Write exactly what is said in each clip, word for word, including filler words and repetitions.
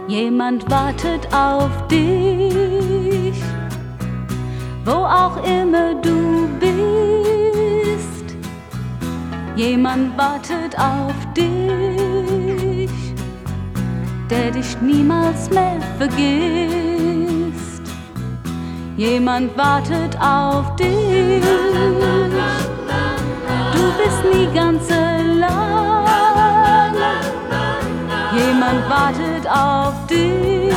Jemand wartet auf dich, wo auch immer du bist. Jemand wartet auf dich, der dich niemals mehr vergisst. Jemand wartet auf dich, du bist nie ganz allein. Jemand wartet auf dich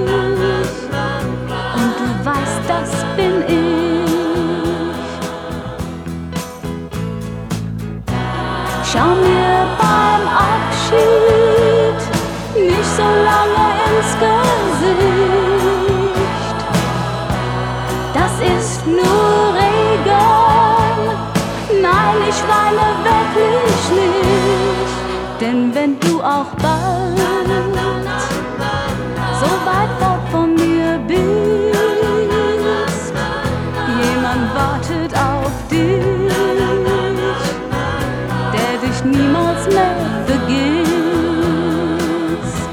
und du weißt, das bin ich. Schau mir beim Abschied nicht so lange ins Gesicht. Das ist nur Regen, nein, ich weine wirklich nicht. Denn wenn du auch bald so weit fort von mir bist, jemand wartet auf dich, der dich niemals mehr vergisst.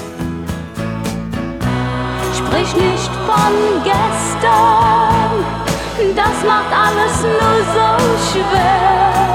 Sprich nicht von gestern, das macht alles nur so schwer.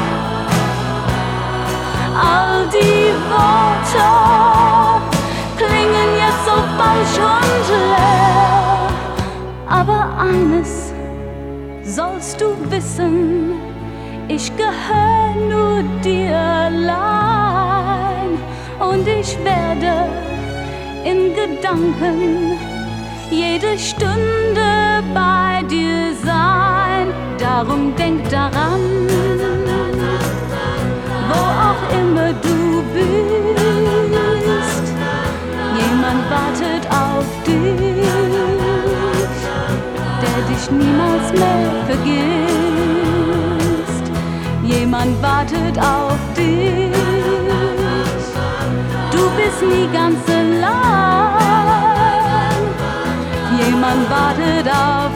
All die Worte klingen jetzt so falsch und leer. Aber eines sollst du wissen, ich gehöre nur dir allein. Und ich werde in Gedanken jede Stunde bei dir sein. Darum denk daran, wo auch immer du bist, jemand wartet auf dich, der dich niemals mehr vergisst. Jemand wartet auf dich, du bist nie ganz allein. Jemand wartet auf dich.